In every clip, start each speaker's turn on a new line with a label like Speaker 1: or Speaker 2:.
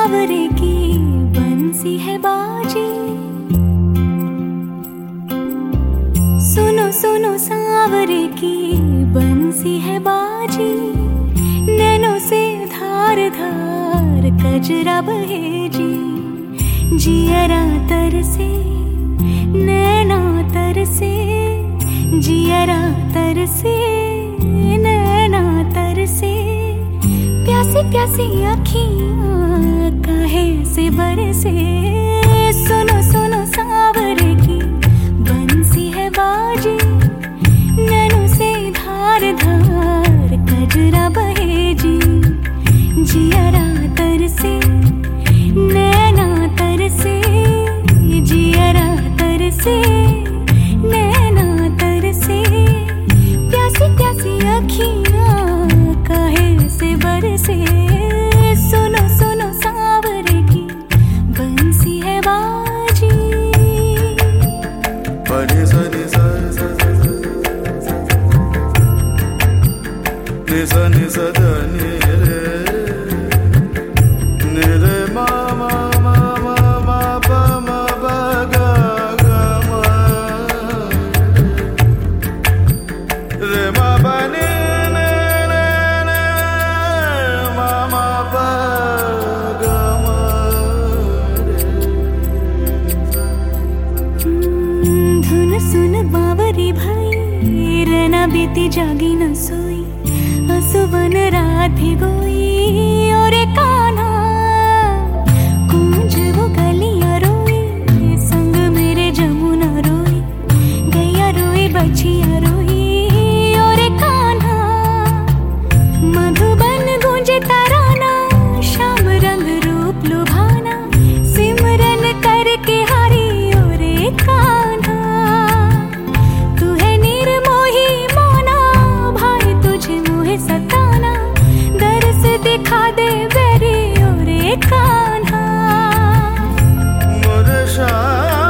Speaker 1: सावरे की बंसी है बाजी। सुनो सुनो सावरे की बंसी है बाजी। नैनों से धार धार कजरा बहे जी। जियरा तरसे नैना तरसे, जियरा तरसे नैना तरसे। प्यासी प्यासी अखियाँ काहे से बरसे। सुनो सुनो सावरे की बंसी है बाजी। नैनों से धार धार कजरा बहे जी। जियरा तरसे नैना तरसे, जियरा तरसे नैना तरसे। प्यासी प्यासी अखियाँ काहे से बरसे। सुनो सुनो सावरे की बंसी है बाजी।
Speaker 2: पढ़े सने सने सदने रे निरे मामा मामा मापा मापा गा गा मा रे मापा ने ने ने मामा पा गा मा
Speaker 1: धुन सुन बावरी भाई रहना बीती जागी न सोई। सुबन रात भिगोई और कान्हा कूंज वो गलियां रोई। संग मेरे जमुना रोई, गैया रोई बछिया रोई और कान्हा। मधुबन गूंजे तराना, श्याम रंग रूप लुभाना। सिमरन करके हारी और कान्हा। तू है निर्मोही मोना, भाई तुझे मोहे सताना। दरस दिखा दे बेरी और कान्हा।
Speaker 2: मोरे शाह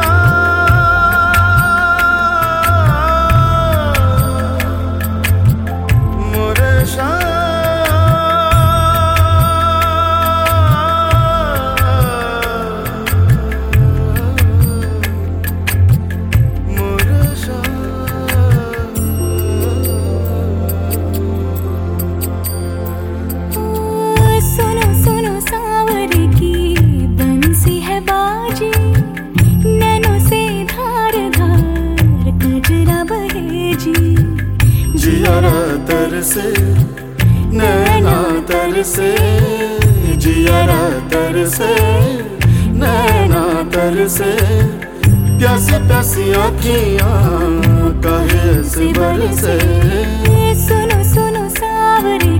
Speaker 2: मोरे शाह मोरे शाह।
Speaker 1: सुनो सुनो सावरे की बंसी है बाजी। नैनों से धार धार कजरा बहे जी।
Speaker 2: जियरा तरसे नैना तरसे, जियरा तरसे नैना तरसे। प्यासी प्यासी अखियाँ काहे से बरसे।
Speaker 1: सुनो सुनो सावरे